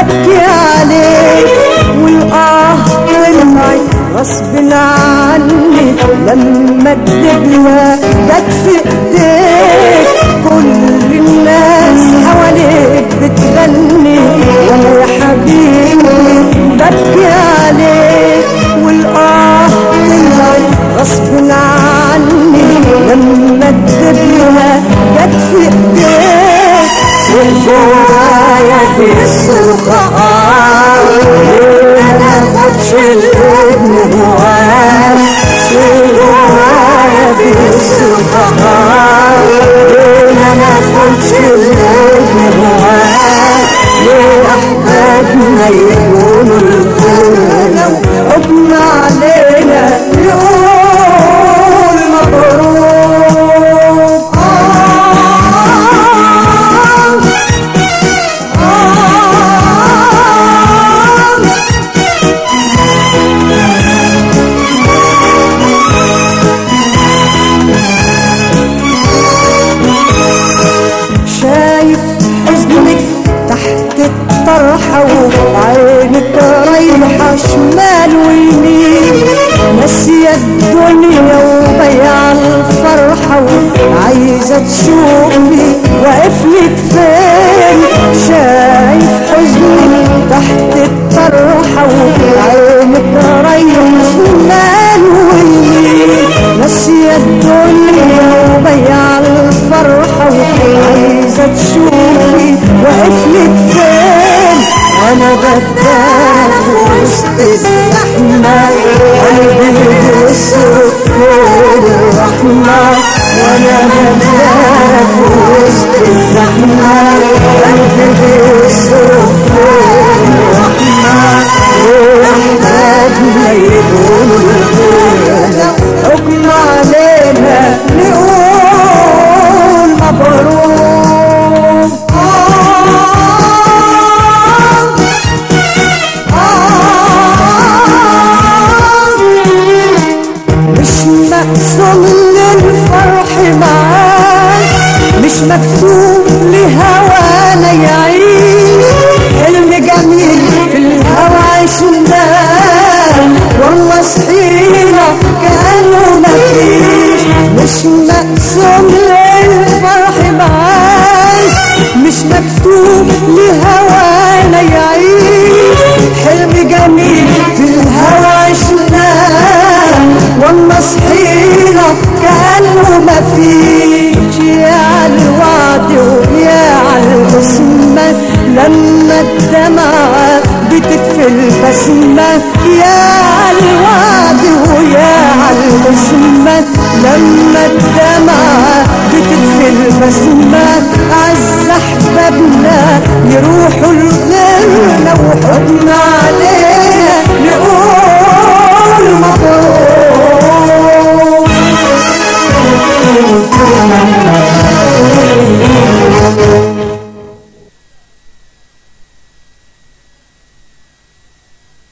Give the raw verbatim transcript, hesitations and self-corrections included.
ببكي عليك، والآه طلعت غصب عني لما الدبلة جت في ايديك. كل الناس حواليك بتغني وانا يا حبيبي ببكي عليك، والآه طلعت غصب عني لما الدبلة جت في ايديك. والجوايا بيصرخ آه انا خدش الابن هواك. والجوايا بيصرخ آه انا خدش الابن هواك. ليه احبابنا يكونوا الغنى وحكم علينا يقول مبروك. الطرحة وعينك رايحة شمال ويمين، ناسية الدنيا وبيع الفرحة وعايزة تشوفي واقفلك فين. شايف حزني تحت الطرحة وعينك رايحة شمال ويمين، ناسية الدنيا وبيع الفرحة وعايزة تشوفي واقفلك فين. أنا بداك وسط الزحمة قلبي بيصرخ فين الرحمة. وأنا بداك وسط الزحمة قلبي بيصرخ فين الرحمة. وأحبابنا يقولوا الغنى حكم علينا نقول مبروك. مقسوم للفرح معاك، مش مكتوب لهوانا يعيش. حلم جميل في الهوى عشناه والله صحينا كأنه مفيش. مش مقسوم للفرح معاك، مش مكتوب لهوانا يعيش. حلم جميل في الهوى عشناه والله صحينا كأنه مفيش. يا عالوعد ويا عالبسمة لما الدمعة بتطفي البسمة. يا عالوعد ويا عالبسمة لما الدمعة بتطفي البسمة. أعز أحبابنا يروحوا الغنى وحضنا